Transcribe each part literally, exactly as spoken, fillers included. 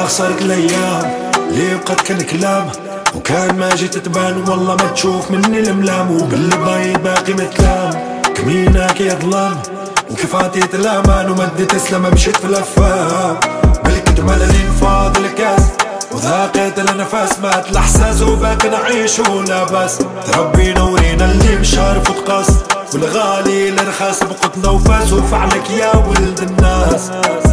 والله خسرت الايام اللي بقت كان كلام، وكان ما جيت تبان والله ما تشوف مني الملام، وباللي بايد باقي متلام كمينا كي ظلام، وكيف عطيت الامان ومديت اسلام مشيت في الافهام، بالكتم الانفاض الكاس وذاقيت النفس، مات الاحساس وباقي نعيش ولا بس. ربي نورينا اللي مشارف وتقاس، والغالي الرخاص بقتنا وفاس، وفعلك يا ولد الناس.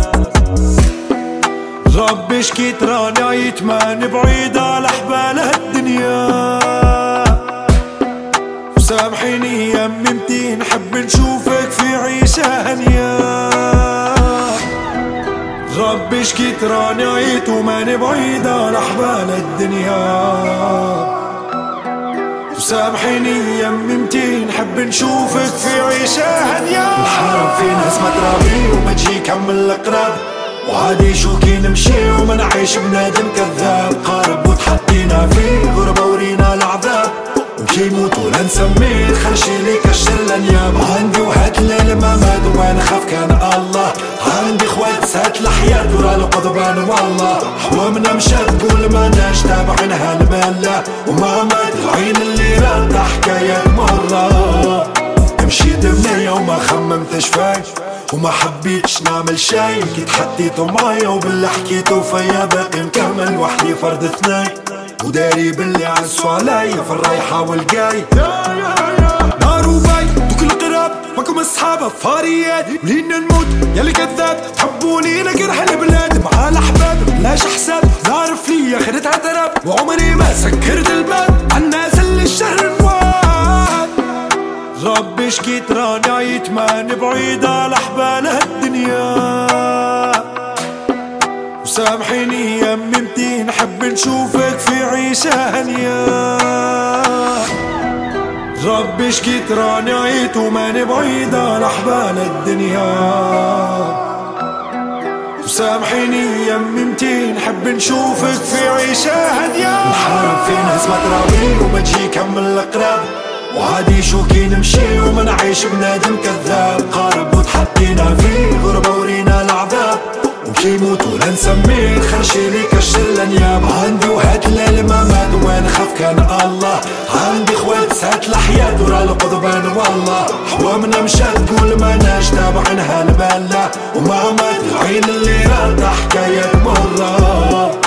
ربي شكيت راني عيت ماني بعيد على حبال هالدنيا، وسامحيني يا ممتي نحب نشوفك في عيشة هنية. ربي شكيت راني عيت وماني بعيد على حبال الدنيا، وسامحيني يا ممتي نحب نشوفك في عيشة هنية. الحرام في ناس ما ترابي وما تجي كمل القراب، وعادي شو كي نمشي وما نعيش بنادم كذاب، قارب وتحطينا في غربة ورينا العذاب، وكي يموتوا لا نسميه خرشي لي كشر الانياب. عندي وحد الليل ما مات وما نخاف كان الله، عندي خوات سات الحياة ورا القضبان والله، حوامنا مشات تقول ما ناش تابعينها المالة، وما مات العين اللي رد حكايات مرة. مشيت بنية وما خممتش فاي وما حبيتش نعمل شي، كي تحطيتو معايا وباللي حكيتو فيا باقي مكمل وحدي فرد اثنين، وداري باللي عزوا عليا في الرايحة والجاي. نار وباي دوك القراب ماكم اصحاب فاريات، ولينا نموت يا اللي كذاب تحبوني لك رح البلاد مع الاحباب بلاش حساب. نعرف ليا خدتها تراب وعمري ما سكرت الباب عالناس اللي الشهر نواد. ربي شكيت راني عيت ماني بعيد على حبال هالدنيا، وسامحيني يا ممتي نحب نشوفك في عيشة هنية. ربي شكيت راني عيت وماني بعيد على حبال الدنيا، وسامحيني يا ممتي نحب نشوفك في عيشة هنية. الحرام في ناس ما تراوي وما تجي كمل القراب، وعادي شو كي نمشي وما نعيش بنادم كذاب، قارب وتحطينا في غربة ورينا العذاب، وكي يموتوا لا نسميه خرشي لي كشر الانياب. عندي وحد الليل ما مات وين خاف كان الله، عندي خوات سات الحياة ورا القضبان والله، حوامنا مشات تقول ما ناش تابعينها المالة، وما مات العين اللي راد حكايات مرة.